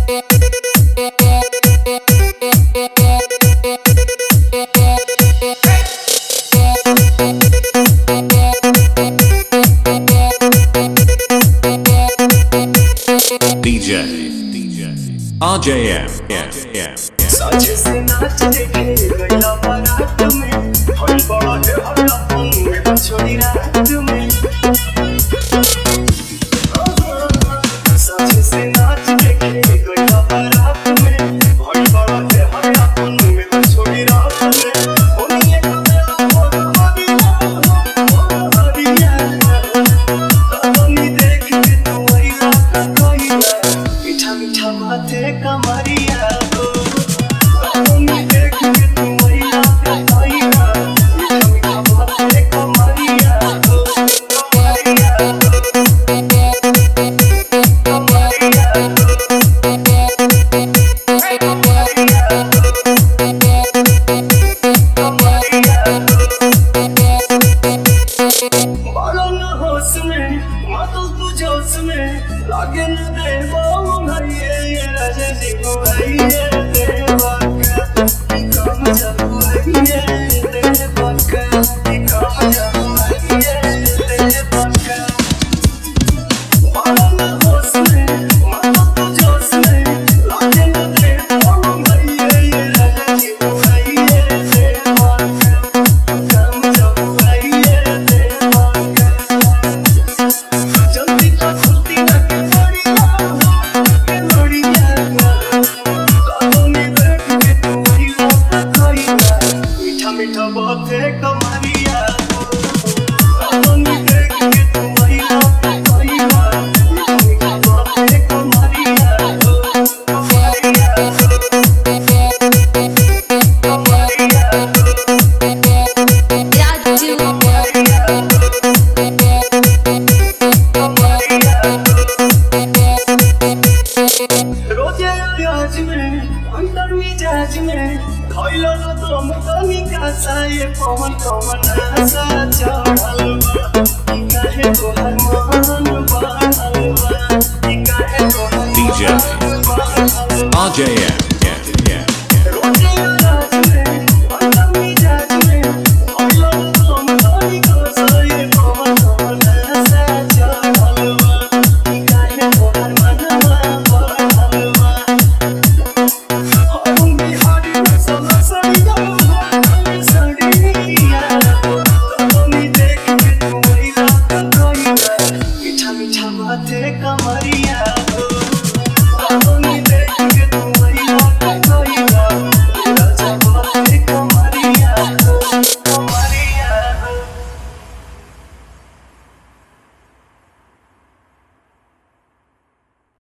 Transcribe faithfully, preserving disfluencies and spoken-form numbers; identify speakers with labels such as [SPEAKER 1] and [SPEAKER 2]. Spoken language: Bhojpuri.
[SPEAKER 1] D J D J R J M yeah yeah
[SPEAKER 2] साझे से नाच देखे गइला बारात में हल बड़ा है हल्ला में बछड़ी रात में साझे से नाच देखे गइला बारात में हल बड़ा है हल्ला में बछड़ी रात में ओनिए कबला मोर हरिया हरिया तनी देख के तू आइला कइला मीठा मीठा बातें कमरिया लागे न देवा भैया ये राजा जी को भैया देवा का कम जब भैया देवा का कम जब भैया देवा का बाला न होश में माता तो जोश में लागे न देवा भैया ये राजा जी को भैया देवा का कम जब भैया देवा का जल्दी का खुलती ना मीठा बातें कमरिया रातों देख के तू आइला कइला मीठा बातें कमरिया कमरिया कमरिया
[SPEAKER 3] राजू
[SPEAKER 2] रोजे आज में अंदर मिजाज में खइला तो मुतनी का साये पवन कमन आशा चढ़ल बा काहे तोहर मन बढ़ल बा काहे तोहर
[SPEAKER 1] D J R J M